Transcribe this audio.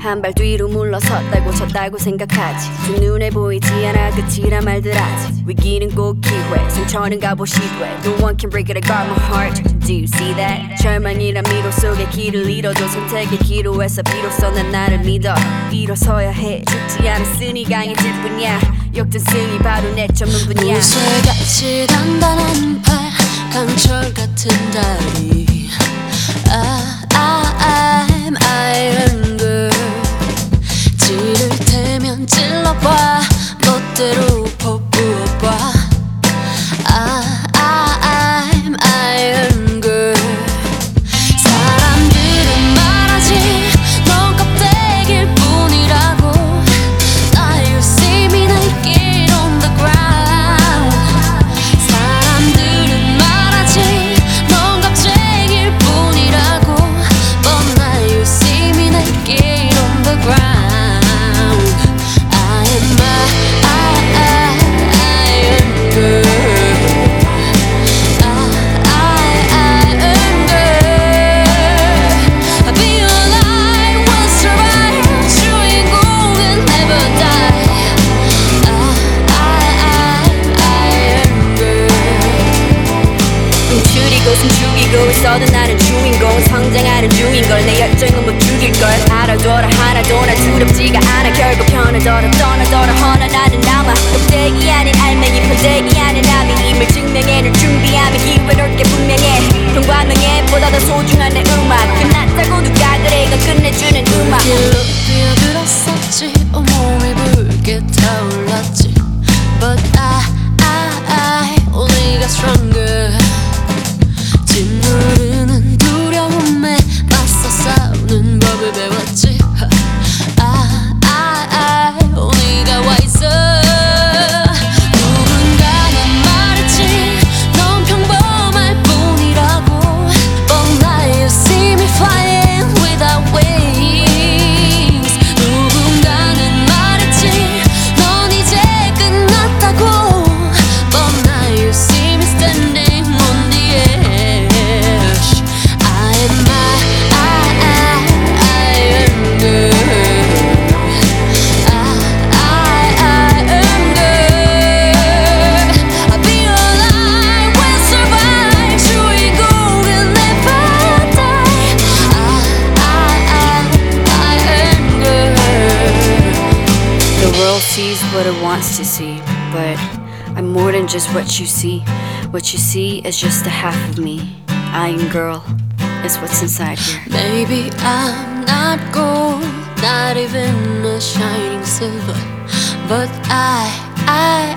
한 발 뒤로 물러섰다고 졌다고 생각하지. 두 눈에 보이지 않아 끝이라 말들 하지. 위기는 꼭 기회, 상처는 값없이돼. No one can break it, I got my heart. Do you see that? 절망이란 미로 속에 길을 잃어도 선택의 기로에서 비로소 난 나를 믿어. 일어서야 해, 죽지 않았으니 강해질 뿐이야. 역전승이 바로 내 전문 분야. 우쇠같이 단단한 팔, 강철 같은 다리. I'm iron girl. 찌를 테면 찔러봐, 멋대로 퍼부어봐. I'm iron girl. 사람들은 말하지 넌 껍데기일 뿐이라고. Now you see me naked on the ground. 사람들은 말하지 넌 겁쟁이일 뿐이라고. But now you see me naked on the ground. I am iron girl. 숨죽이고 있어도 나는 주인공. 성장하는 중인걸. 내 열정은 못 죽일걸. 알아둬라 하나도 난 두렵지가 않아. 결국 편하더라 떠나더라 허나 나는 남아. 껍데기 아닌 알맹이 퍼대기 아닌 남이 힘을 증명해낼 준비하면 기회는 올게 분명해. 평범명예 보다 더 소중한 내 음악. 끝났다고 누가 그래 이건 끝내주는 음악. 길로 뛰어들었었지 온몸이 붉게 타올랐지. But I only got stronger. 짓누르는 두려움에 맞서 싸우는 법을 배웠지. I only got wiser. 누군가는 말했지 넌 평범할 뿐이라고. But now you see me flying without wings. 누군가는 말했지 넌 이제 끝났다고. But now you see me standing on the edge. I am iron girl. Iron girl. I'll be alive, we'll survive. 주인공은 never die. Iron girl. The world sees what it wants to see, but I'm more than just what you see. What you see is just a half of me. Iron girl is what's inside here. Maybe I'm not gold, not even a shining silver, but I